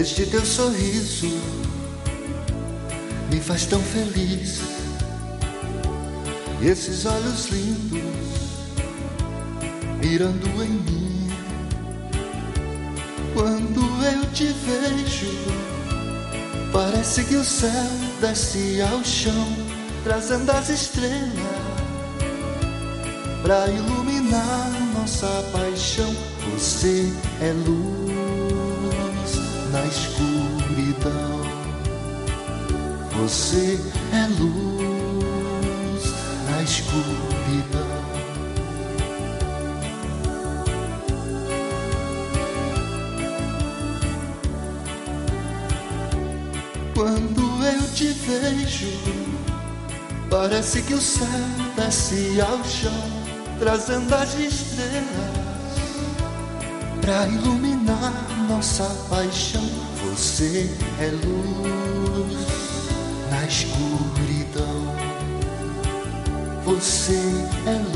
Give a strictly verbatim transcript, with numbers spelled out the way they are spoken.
Este teu sorriso me faz tão feliz. E esses olhos lindos mirando em mim. Quando eu te vejo, parece que o céu desce ao chão, trazendo as estrelas pra iluminar nossa paixão. Você é luz na escuridão. Você é luz na escuridão. Quando eu te vejo, parece que o céu desce ao chão, trazendo as estrelas pra iluminar nossa paixão. Você é luz na escuridão. Você é luz